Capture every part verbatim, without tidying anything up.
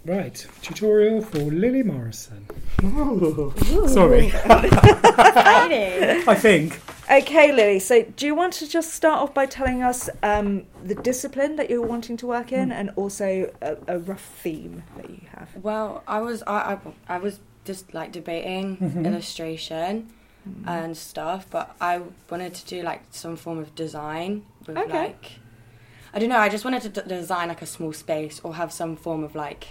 Right, tutorial for Lily Morrison. Ooh. Sorry. I think. Okay, Lily, so do you want to just start off by telling us um, the discipline that you're wanting to work in mm. and also a, a rough theme that you have? Well, I was I, I, I was just like debating mm-hmm. illustration mm. and stuff, but I wanted to do like some form of design with okay. like, I don't know, I just wanted to d- design like a small space or have some form of like,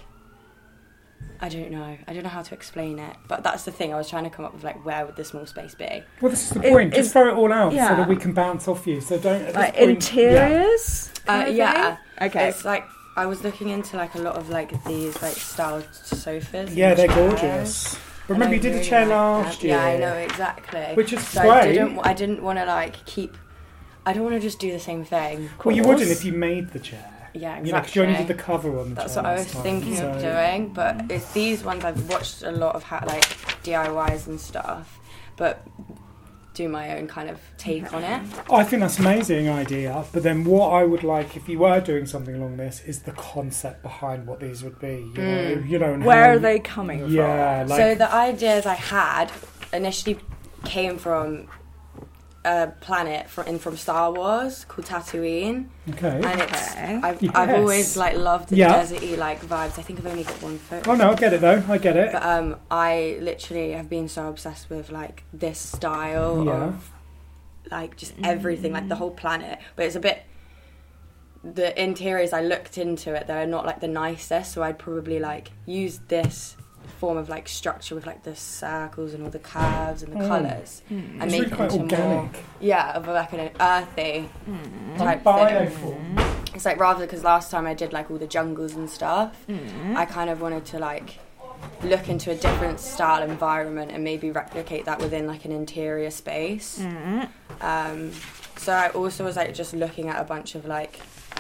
I don't know. I don't know how to explain it. But that's the thing. I was trying to come up with, like, where would the small space be? Well, this is the point. It, Just throw it all out yeah. so that we can bounce off you. So don't... At like this point, interiors? Yeah. Uh, yeah. Okay. It's like, I was looking into, like, a lot of, like, these, like, styled sofas. Yeah, they're gorgeous. Remember, you did really a chair like last them. year. Yeah, I know, exactly. Which is so great. I didn't, I didn't want to, like, keep... I don't want to just do the same thing. Well, you wouldn't if you made the chair. Yeah, exactly. You know, because you only did the cover on the That's chair what I was time, thinking so. of doing, but it's these ones. I've watched a lot of ha- like D I Ys and stuff, but do my own kind of take on it. Oh, I think that's an amazing idea, but then what I would like, if you were doing something along this, is the concept behind what these would be. You mm. know, you know and where how, are they coming yeah, from? Like, so the ideas I had initially came from a planet from in from Star Wars called Tatooine. Okay. And it's I've, yes. I've always like loved the yeah. deserty like vibes. I think I've only got one photo. Oh no, I get it though. I get it. But um, I literally have been so obsessed with like this style yeah. of like just everything, like the whole planet. But it's a bit. The interiors I looked into it, they're not like the nicest, so I'd probably like use this form of like structure with like the circles and all the curves and the mm. colours mm. and it's make really it quite into organic. more yeah of like an earthy mm. type thing. It's like rather because last time I did like all the jungles and stuff, mm. I kind of wanted to like look into a different style environment and maybe replicate that within like an interior space. Mm. Um, so I also was like just looking at a bunch of like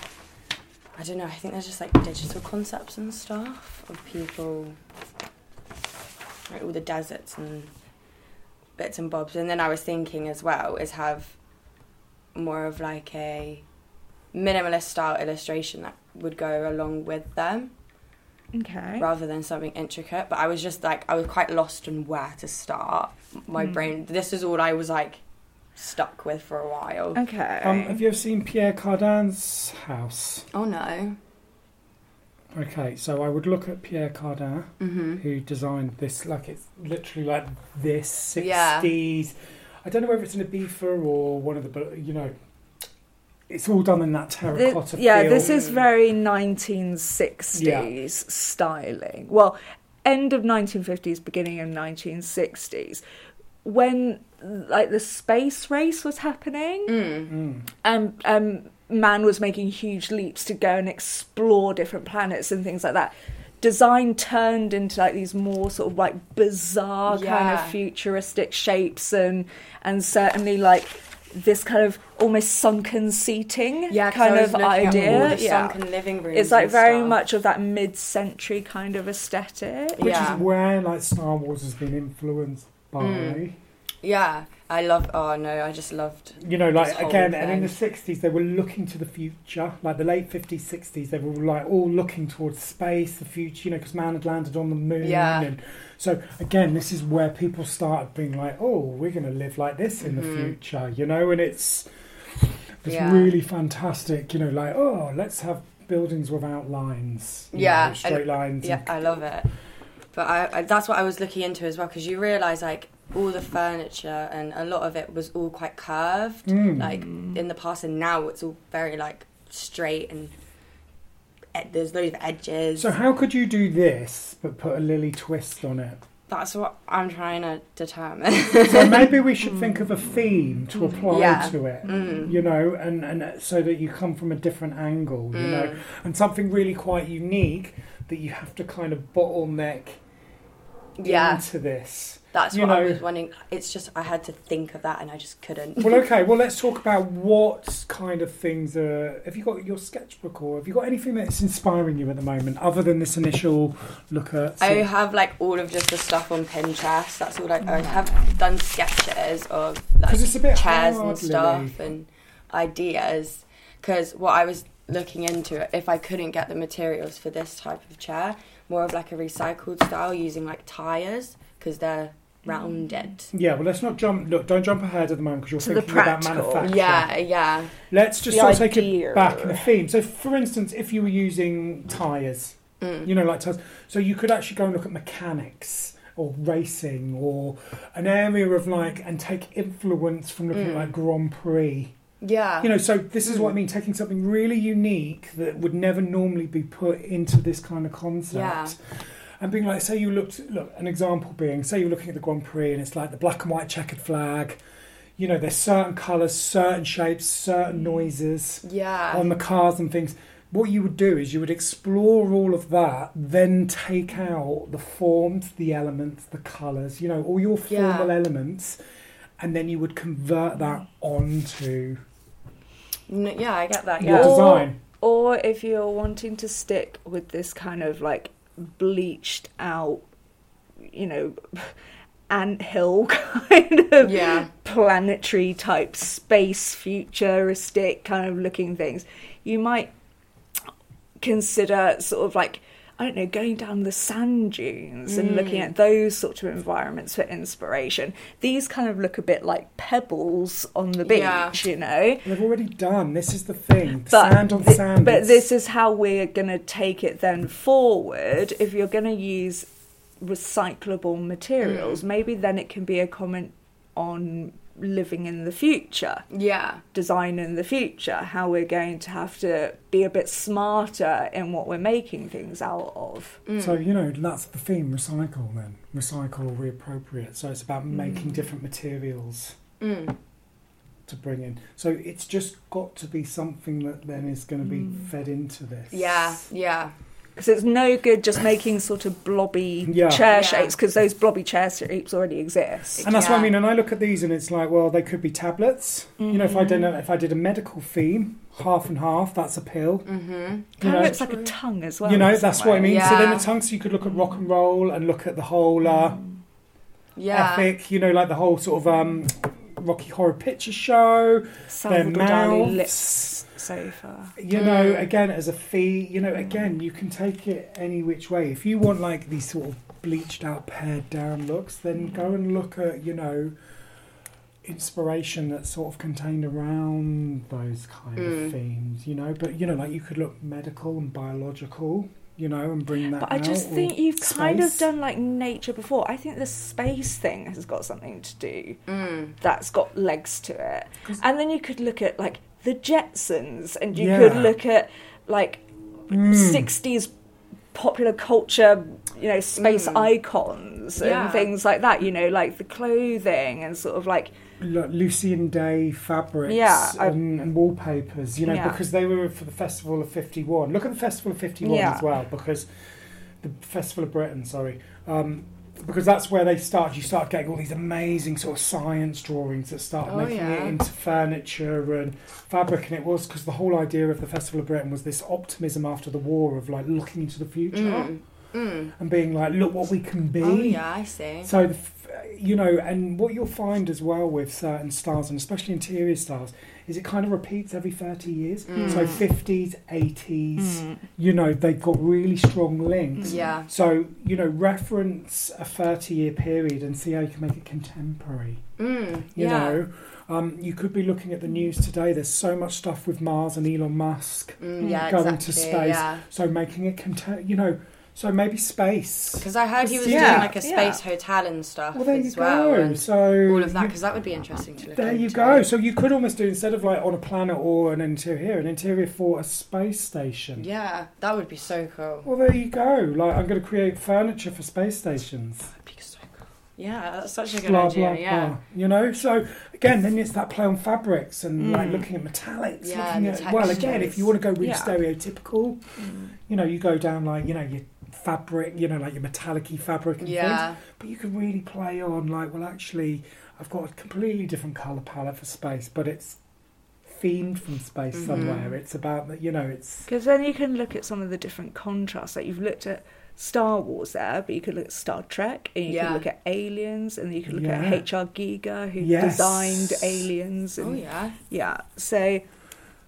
I don't know, I think there's just like digital concepts and stuff of people. Like all the deserts and bits and bobs. And then I was thinking as well is have more of like a minimalist style illustration that would go along with them. Okay. Rather than something intricate. But I was just like, I was quite lost on where to start. My mm. brain, this is all I was like stuck with for a while. Okay. Um, have you ever seen Pierre Cardin's house? Oh no. Okay, so I would look at Pierre Cardin, mm-hmm. who designed this, like it's literally like this sixties. Yeah. I don't know whether it's in a Ibiza or one of the, but you know, it's all done in that terracotta the, Yeah, feel. this is very nineteen sixties yeah. styling. Well, end of nineteen fifties, beginning of nineteen sixties. When like the space race was happening, mm. Mm. and um, man was making huge leaps to go and explore different planets and things like that. Design turned into like these more sort of like bizarre yeah. kind of futuristic shapes and and certainly like this kind of almost sunken seating yeah, kind of idea. All the yeah. sunken living rooms. It's like very stuff. much of that mid-century kind of aesthetic. Which yeah. is where like Star Wars has been influenced by. Mm. Yeah, I love. Oh no, I just loved. You know, like again, thing. and in the sixties they were looking to the future. Like the late fifties, sixties, they were like all looking towards space, the future. You know, because man had landed on the moon. Yeah. And so again, this is where people started being like, "Oh, we're going to live like this in mm-hmm. the future." You know, and it's it's yeah. really fantastic. You know, like oh, let's have buildings without lines. You yeah, know, straight I, lines. Yeah, and, I love it. But I, I that's what I was looking into as well, because you realise like. All the furniture and a lot of it was all quite curved, mm. like in the past, and now it's all very like straight and ed- there's loads of edges. So how could you do this but put a Lily twist on it? That's what I'm trying to determine. So maybe we should think of a theme to apply yeah. to it, mm. you know, and, and so that you come from a different angle, you mm. know, and something really quite unique that you have to kind of bottleneck yeah. into this. That's you what know, I was wondering. It's just I had to think of that and I just couldn't. Well, okay. Well, let's talk about what kind of things are... Have you got your sketchbook or have you got anything that's inspiring you at the moment other than this initial look at... I have like all of just the stuff on Pinterest. That's all I, I have done sketches of like it's a bit chairs hard, and stuff Lily. and ideas. Because what I was looking into it, if I couldn't get the materials for this type of chair, more of like a recycled style using like tyres, because they're rounded. Yeah, well, let's not jump. Look, don't jump ahead at the moment because you're To the thinking about practical. manufacture. Yeah, yeah. Let's just The sort of take idea. it back in the theme. So, for instance, if you were using tyres, Mm. you know, like tyres, so you could actually go and look at mechanics or racing or an area of like, and take influence from looking Mm. at like Grand Prix. Yeah. You know, so this is Mm. what I mean, taking something really unique that would never normally be put into this kind of concept. Yeah. And being like, say you looked, look, an example being, say you're looking at the Grand Prix and it's like the black and white checkered flag. You know, there's certain colours, certain shapes, certain noises Yeah. on the cars and things. What you would do is you would explore all of that, then take out the forms, the elements, the colours, you know, all your formal Yeah. elements, and then you would convert that onto N- yeah, I get that. your Yeah. design. Or if you're wanting to stick with this kind of like bleached out, you know, anthill kind of Yeah. planetary type space futuristic kind of looking things, you might consider sort of like, I don't know, going down the sand dunes and looking Mm. at those sort of environments for inspiration. These kind of look a bit like pebbles on the beach, Yeah. you know. They've already done. This is the thing. But Sand on thi- sand. But it's- this is how we're going to take it then forward. If you're going to use recyclable materials, Mm. maybe then it can be a comment on living in the future, Yeah. design in the future, how we're going to have to be a bit smarter in what we're making things out of. Mm. So, you know, that's the theme, recycle then. Recycle or reappropriate. So it's about making different materials Mm. to bring in. So it's just got to be something that then is going to be Mm. fed into this. Yeah. Yeah. Because it's no good just making sort of blobby Yeah. chair Yeah. shapes, because those blobby chair shapes already exist. And that's what I Yeah. mean. And I look at these and it's like, well, they could be tablets. You know, if I did a, if I did a medical theme, half and half, that's a pill. Mm-hmm. You Kind know, of looks like a tongue as well. you know, in some that's what I way. mean. So then Yeah. the tongue, so you could look at rock and roll and look at the whole uh, Yeah. ethic, you know, like the whole sort of um, Rocky Horror Picture Show, their Salvador Dali lips mouths. sofa. You know, Mm. again, as a fee, you know, again, you can take it any which way. If you want like these sort of bleached out, pared down looks, then go and look at, you know, inspiration that's sort of contained around those kind Mm. of themes, you know. But, you know, like you could look medical and biological, you know, and bring that But I just out, or think you've kind of space. done like nature before. I think the space thing has got something to do. Mm. That's got legs to it. 'Cause- And then you could look at like the Jetsons, and you Yeah. could look at like Mm. sixties popular culture, you know, space Mm. icons and Yeah. things like that, you know, like the clothing and sort of like, Lu- Lucian Day fabrics Yeah, I- and, and wallpapers, you know, Yeah. because they were for the Festival of fifty-one. Look at the Festival of fifty-one Yeah. as well, because the Festival of Britain, sorry, um, because that's where they start. You start getting all these amazing sort of science drawings that start Oh, making yeah. it into furniture and fabric, and it was because the whole idea of the Festival of Britain was this optimism after the war of like looking into the future Mm. Mm. and being like, look what we can be. Oh yeah, I see. So, the f- you know, and what you'll find as well with certain styles, and especially interior styles, is it kind of repeats every thirty years. Mm. So fifties, eighties, mm, you know, they've got really strong links. Yeah. So, you know, reference a thirty-year period and see how you can make it contemporary. Mm. You Yeah. know, um, you could be looking at the news today. There's so much stuff with Mars and Elon Musk. Mm, yeah. Going exactly. to space. Yeah. So making it, contem- you know, so maybe space. Because I heard he was Yeah, doing like a yeah. space hotel and stuff Well, there you as well, go. and So all of that. you- Because that would be interesting to look There you into. go. So you could almost do, instead of like on a planet or an interior, an interior for a space station. Yeah, that would be so cool. Well, there you go. Like, I'm going to create furniture for space stations. That'd be so cool. Yeah, that's such a good Blah, idea. blah, yeah. blah. You know? So, again, then it's that play on fabrics and like Mm. looking at metallics. Yeah, looking the at, well, again, if you want to go really Yeah. stereotypical, mm. you know, you go down like, you know, your fabric, you know, like your metallic-y fabric and things. Yeah. But you could really play on like, well, actually, I've got a completely different colour palette for space, but it's themed from space Mhm. somewhere. It's about that, you know, it's Because then you can look at some of the different contrasts. Like you've looked at Star Wars there, but you could look at Star Trek, and you Yeah. could look at Aliens, and you could look Yeah. at H R Giger, who Yes. designed Aliens. And Oh yeah. yeah, so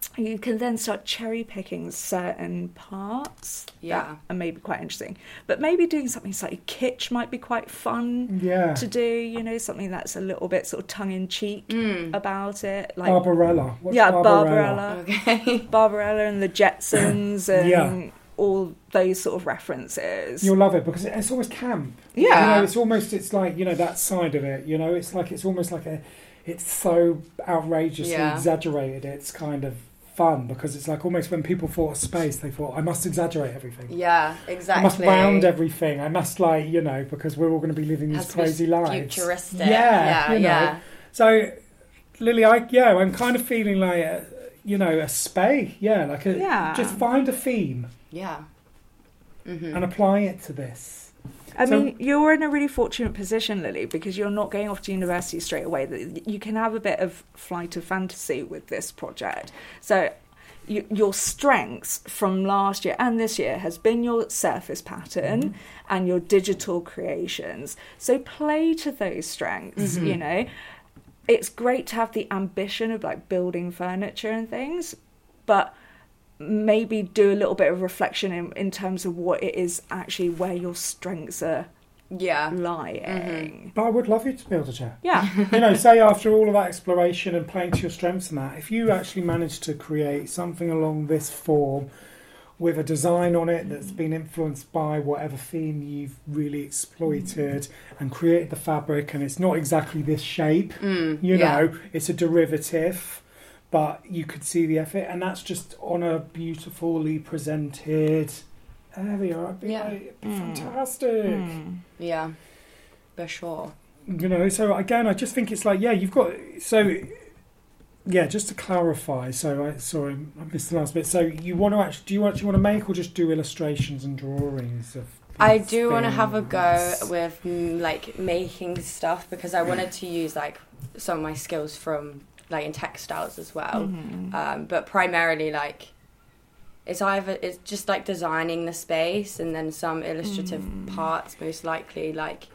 you can then start cherry picking certain parts Yeah. that are maybe quite interesting. But maybe doing something slightly kitsch might be quite fun Yeah. to do, you know, something that's a little bit sort of tongue-in-cheek Mm. about it. Like, Barbarella. What's yeah, Barbarella? Barbarella. Okay. Barbarella and the Jetsons and Yeah. all those sort of references. You'll love it because it's almost camp. Yeah. You know, it's almost, it's like, you know, that side of it, you know, it's like, it's almost like a, it's so outrageously Yeah. exaggerated. It's kind of fun because it's like almost when people thought of space, they thought, I must exaggerate everything. Yeah, exactly. I must round everything. I must, like, you know, because we're all going to be living these Has to be crazy lives. Futuristic. Yeah, Yeah, you know. yeah. So, Lily, I yeah, I'm kind of feeling like, a, you know, a spay. Yeah, like a, Yeah. just find a theme Yeah. Mm-hmm. and apply it to this. I So- mean, you're in a really fortunate position, Lily, because you're not going off to university straight away. That you can have a bit of flight of fantasy with this project. So you, your strengths from last year and this year has been your surface pattern Mm-hmm. and your digital creations. So play to those strengths, Mhm. you know. It's great to have the ambition of like building furniture and things, but maybe do a little bit of reflection in, in terms of what it is actually where your strengths are Yeah. lying. But I would love you to build a chair. Yeah. You know, say after all of that exploration and playing to your strengths and that, if you actually manage to create something along this form with a design on it that's been influenced by whatever theme you've really exploited and created the fabric, and it's not exactly this shape, Mm, you yeah. know, it's a derivative, but you could see the effort, and that's just on a beautifully presented area. I'd be Yeah. like, Mm. fantastic. Mm. Yeah. For sure. You know, so again, I just think it's like, yeah, you've got, so, yeah, just to clarify, so I, sorry, I missed the last bit. So you want to actually, do you actually want to make or just do illustrations and drawings of I these do want to have a go things? with mm, like making stuff because I wanted to use like some of my skills from like in textiles as well. Mhm. Um, but primarily like it's either it's just like designing the space and then some illustrative Mm. parts most likely like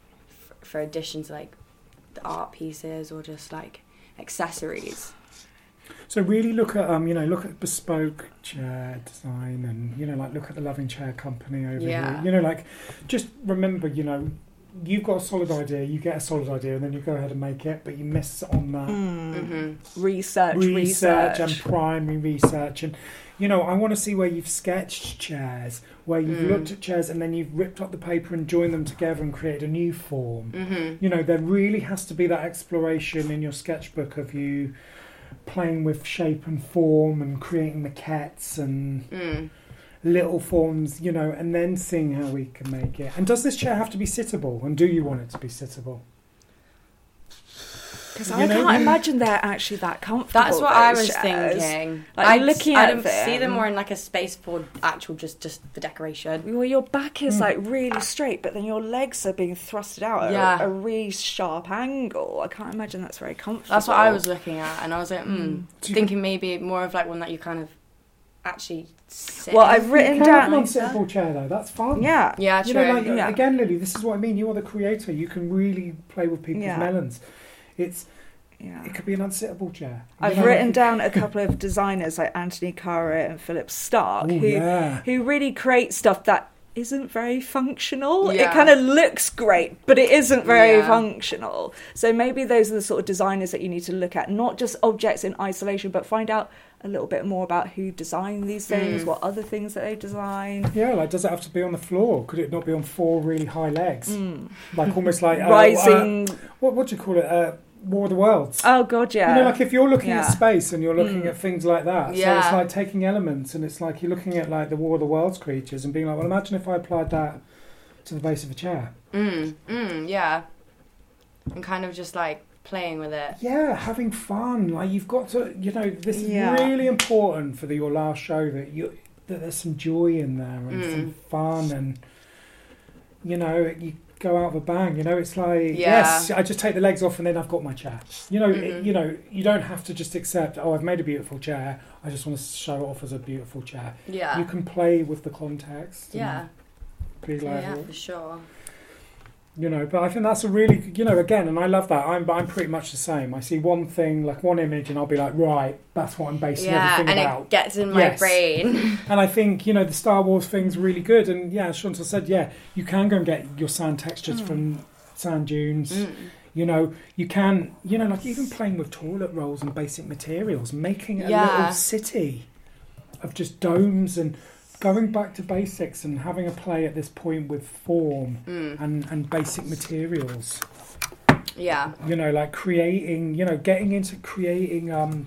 f- for additions like the art pieces or just like accessories. So really look at, um, you know, look at bespoke chair design and, you know, like look at the Loving Chair Company over Yeah. here. You know, like just remember, you know, you've got a solid idea, you get a solid idea and then you go ahead and make it, but you miss on that. Mm. Mm-hmm. Research, research, research. and primary research, and you know, I want to see where you've sketched chairs, where you've Mm. looked at chairs and then you've ripped up the paper and joined them together and created a new form. Mm-hmm. You know, there really has to be that exploration in your sketchbook of you playing with shape and form and creating maquettes and Mm. little forms, you know, and then seeing how we can make it. And does this chair have to be sittable? And do you want it to be sittable? Because You I know- can't imagine they're actually that comfortable. That's what I those was chairs. thinking. Like, I'd, looking I'd at see them them- more in like a space for actual just just for decoration. Well, your back is Mm. like really straight, but then your legs are being thrusted out at Yeah. a, a really sharp angle. I can't imagine that's very comfortable. That's what I was looking at, and I was like, mm, Mm. Do you- thinking maybe more of like one that you kind of actually sit. Well, in. I've written you can have down- an unsittable chair though, that's fun. Yeah. Yeah, You true. know, like Yeah. again, Lily, this is what I mean. You are the creator. You can really play with people's Yeah. melons. It's Yeah. it could be an unsittable chair. You I've know, written like- down a couple of designers like Anthony Cara and Philip Stark Oh, who yeah. who really create stuff that isn't very functional. It Yeah. kind of looks great, but it isn't very Yeah. functional. So maybe those are the sort of designers that you need to look at, not just objects in isolation, but find out a little bit more about who designed these things, Mm. what other things that they designed. Yeah, like does it have to be on the floor? Could it not be on four really high legs? Mm. Like almost like uh, Rising. Uh, what what do you call it? Uh, War of the Worlds. oh god, yeah. You know, like if you're looking at Yeah. space and you're looking Mm. at things like that, so Yeah. it's like taking elements and it's like you're looking at like the War of the Worlds creatures and being like, well, imagine if I applied that to the base of a chair. Mm, mm, yeah. And kind of just like playing with it. Yeah, having fun. Like you've got to, you know, this is Yeah. really important for the, your last show that you that there's some joy in there and Mm. some fun and you know you go out with a bang. You know, it's like Yeah. yes, I just take the legs off and then I've got my chair. You know, it, Mhm. you know, you don't have to just accept. Oh, I've made a beautiful chair. I just want to show it off as a beautiful chair. Yeah. You can play with the context. and yeah. Be Yeah, like, yeah, for sure. You know, but I think that's a really, you know, again, and I love that. I'm, I'm pretty much the same. I see one thing, like one image, and I'll be like, right, that's what I'm basing yeah, everything and about. it gets in my Yes. brain. And I think, you know, the Star Wars thing's really good. And yeah, as Chantal said, yeah, you can go and get your sand textures Mm. from sand dunes. Mm. You know, you can, you know, like even playing with toilet rolls and basic materials, making a Yeah. little city of just domes and going back to basics and having a play at this point with form Mm. and, and basic materials. Yeah. You know, like creating, you know, getting into creating, um,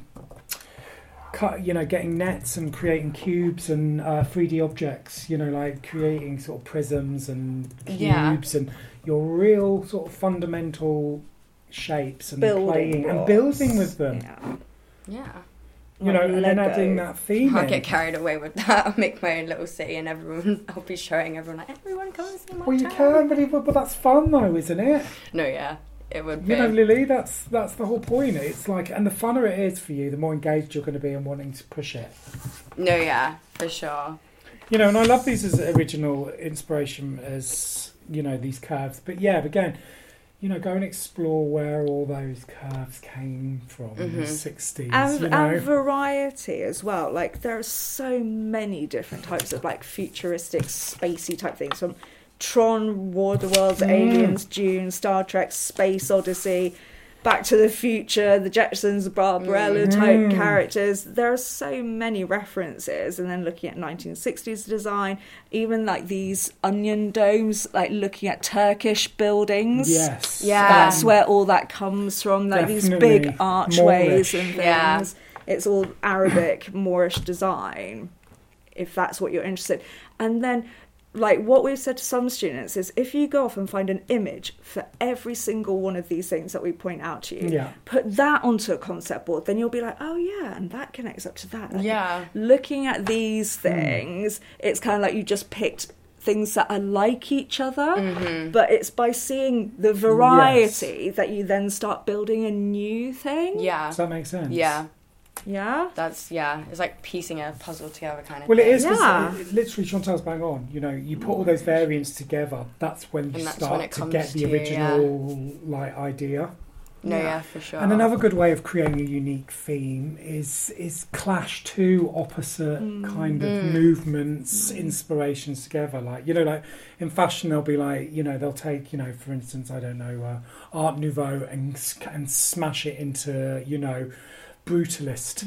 cut, you know, getting nets and creating cubes and uh, three D objects, you know, like creating sort of prisms and Yeah. cubes and your real sort of fundamental shapes and Building playing and blocks. building with them. Yeah. Yeah. You know, Like and then Lego. adding that theme I'll in. get carried away with that. I'll make my own little city, and everyone. I'll be showing everyone like, everyone come and see my Well, you town. can, but, it, but that's fun though, isn't it? No, yeah, it would be. You know, Lily, that's that's the whole point. It's like, and the funner it is for you, the more engaged you're going to be in wanting to push it. No, yeah, for sure. You know, and I love these as original inspiration as, you know, these curves. But yeah, again, you know, go and explore where all those curves came from in the Mhm. sixties, And, you know. and variety as well. Like there are so many different types of like futuristic, spacey type things, from Tron, War of the Worlds, Mm. Aliens, Dune, Star Trek, Space Odyssey, Back to the Future, the Jetsons, the Barbarella type Mm. characters. There are so many references. And then looking at nineteen sixties design, even like these onion domes, like looking at Turkish buildings. Yes. Yeah. That's where all that comes from, like these Definitely. big archways Moorish. and things. Yeah. It's all Arabic, Moorish design, if that's what you're interested in. And then, like, what we've said to some students is if you go off and find an image for every single one of these things that we point out to you, Yeah. put that onto a concept board, then you'll be like, oh yeah, and that connects up to that. Like, Yeah. looking at these things, it's kind of like you just picked things that are like each other, Mhm. but it's by seeing the variety that you then start building a new thing. Yeah. Does that make sense? Yeah. Yeah. That's yeah. It's like piecing a puzzle together, kind of. Well, it thing. is. 'Cause Yeah. it- literally, Chantal's bang on. You know, you put all those variants together. That's when you And that's start when it to comes get the to, original like idea. No, Yeah. yeah, for sure. And another good way of creating a unique theme is is clash two opposite kind of Mm. movements, inspirations together. Like, you know, like in fashion, they'll be like, you know, they'll take, you know, for instance, I don't know, uh, Art Nouveau and s- and smash it into, you know, brutalist.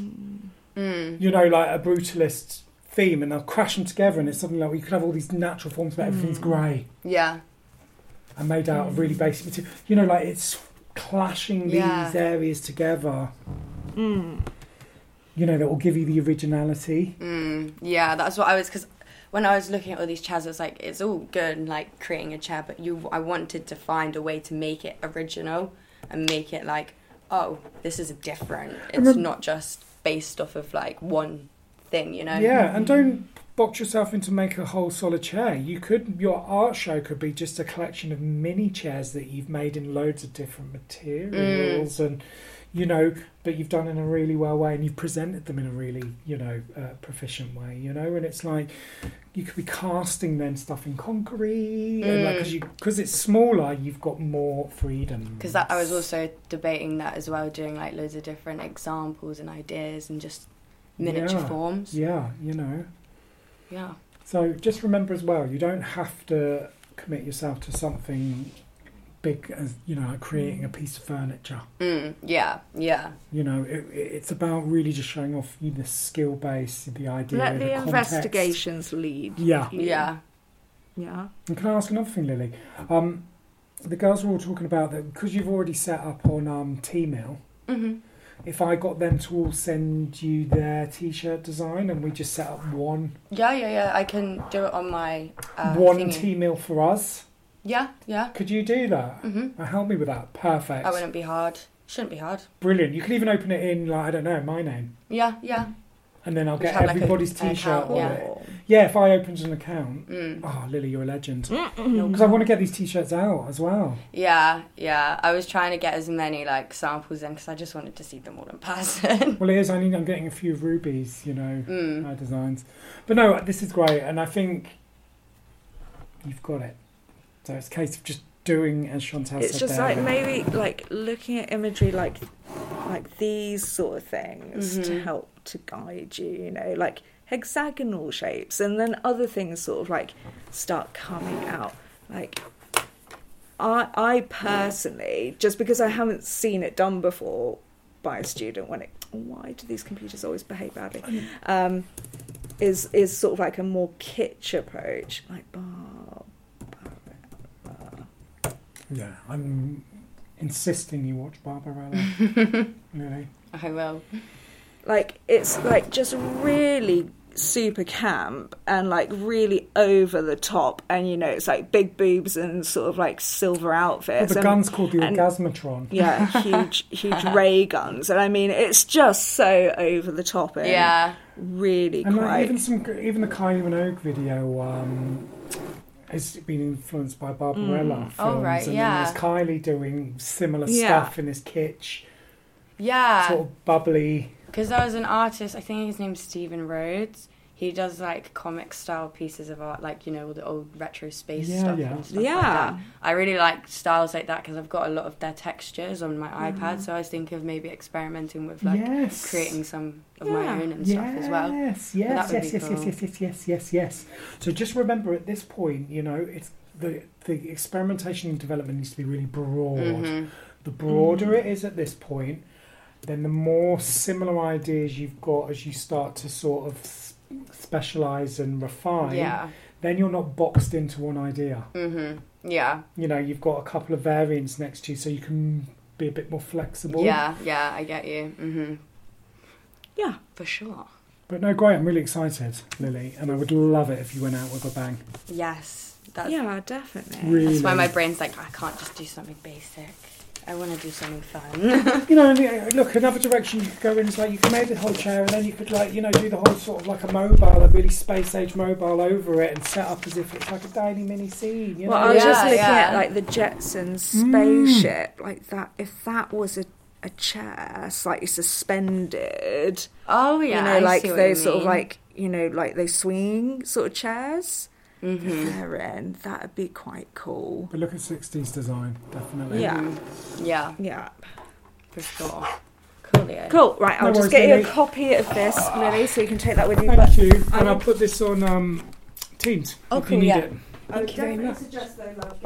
Mm. You know, like a brutalist theme, and they'll crash them together, and it's something like you could have all these natural forms, but everything's Mm. grey Yeah. and made out of really basic material. You know, like it's clashing Yeah. these areas together. Mm. You know, that will give you the originality. Mm. Yeah, that's what I was because when I was looking at all these chairs, it's like it's all good and like creating a chair, but you, I wanted to find a way to make it original and make it like, oh, this is different. It's Remember- not just based off of like one thing, you know. Yeah, and don't box yourself into make a whole solid chair. You could, your art show could be just a collection of mini chairs that you've made in loads of different materials, Mm. and you know, but you've done in a really well way, and you've presented them in a really, you know, uh, proficient way. You know, and it's like you could be casting then stuff in concrete, and like Mm. because you because it's smaller, you've got more freedom. Because that I was also debating that as well, doing like loads of different examples and ideas and just miniature Yeah. forms. Yeah, you know. Yeah. So just remember as well, you don't have to commit yourself to something big as, you know, like creating a piece of furniture. Mm, yeah. Yeah. You know, it, it's about really just showing off you the skill base, the idea, Let the, the context. investigations lead. Yeah. you. Yeah. Yeah. And can I ask another thing, Lily? Um, the girls were all talking about that because you've already set up on um, T-Mail. hmm If I got them to all send you their T-shirt design and we just set up one Yeah. Yeah. Yeah. I can do it on my uh, one thingy. T-Mail for us, Yeah. Yeah. could you do that? hmm Uh, Help me with that. Perfect. That wouldn't be hard. Shouldn't be hard. Brilliant. You could even open it in, like, I don't know, my name. Yeah. Yeah. And then I'll We get have, like, a- everybody's an T-shirt account, on yeah. it. Yeah, if I opened an account. Mm. Oh, Lily, you're a legend. Mm. Because I want to get these T-shirts out as well. Yeah. Yeah. I was trying to get as many like samples in because I just wanted to see them all in person. Well, it is. I need, I'm getting a few rubies, you know, mm. uh, designs. But no, this is great. And I think you've got it. So it's a case of just doing as Chantal It's said just there. like maybe like looking at imagery like like these sort of things Mm-hmm. to help to guide you, you know, like hexagonal shapes, and then other things sort of like start coming out. Like I I personally, just because I haven't seen it done before by a student, when it why do these computers always behave badly? Um, is is sort of like a more kitsch approach, like bar. Yeah, I'm insisting you watch Barbarella. Really. I will. Like it's like just really super camp and like really over the top, and you know it's like big boobs and sort of like silver Well, outfits. the and, gun's called the and- Orgasmatron. Yeah, huge huge ray guns, and I mean it's just so over the top and Yeah. really And like, quite. even some, even the Kylie Minogue video um, has been influenced by Barbarella films. Oh, right, and yeah. then there's Kylie doing similar Yeah. stuff in this kitsch, Yeah. sort of bubbly. Because there was an artist, I think his name's Stephen Rhodes. He does like comic style pieces of art, like, you know, all the old retro space Yeah, stuff yeah. and stuff Yeah. like that. I really like styles like that because I've got a lot of their textures on my iPad. So I was thinking of maybe experimenting with like Yes. creating some of Yeah. my own and stuff as well. Yes, that yes, would yes, be yes, cool. yes, yes, yes, yes, yes, yes. So just remember at this point, you know, it's the the experimentation and development needs to be really broad. Mhm. The broader it is at this point, then the more similar ideas you've got as you start to sort of s- specialise and refine, Yeah. then you're not boxed into one idea. Mhm. Yeah. You know, you've got a couple of variants next to you, so you can be a bit more flexible. Yeah. Yeah. I get you. Mhm. Yeah. For sure. But no, great, I'm really excited, Lily, and I would love it if you went out with a bang. Yes. That's, Yeah, definitely. Really. that's why my brain's like, I can't just do something basic. I want to do something fun. You know, and, uh, look, another direction you could go in is like you can make the whole chair and then you could like, you know, do the whole sort of like a mobile, a really space age mobile over it and set up as if it's like a tiny mini scene, you know? Well, I was just Yeah, looking yeah. at like the Jetsons Mm. spaceship, like that. If that was a, a chair slightly suspended, Oh yeah. you know, I like see what those you sort of mean. like you know, like those swinging sort of chairs. Mhm. If they're in, that'd be quite cool. But look at sixties design, definitely. Yeah, Yeah. yeah. For sure. Coolio. Cool. Right, I'll No just worries, get you a Lily. copy of this, Lily, so you can take that with you. Thank but you, I and I'll will- put this on um, Teams Oh, if cool, you need yeah. it. I would Thank you very definitely much. suggest though, love,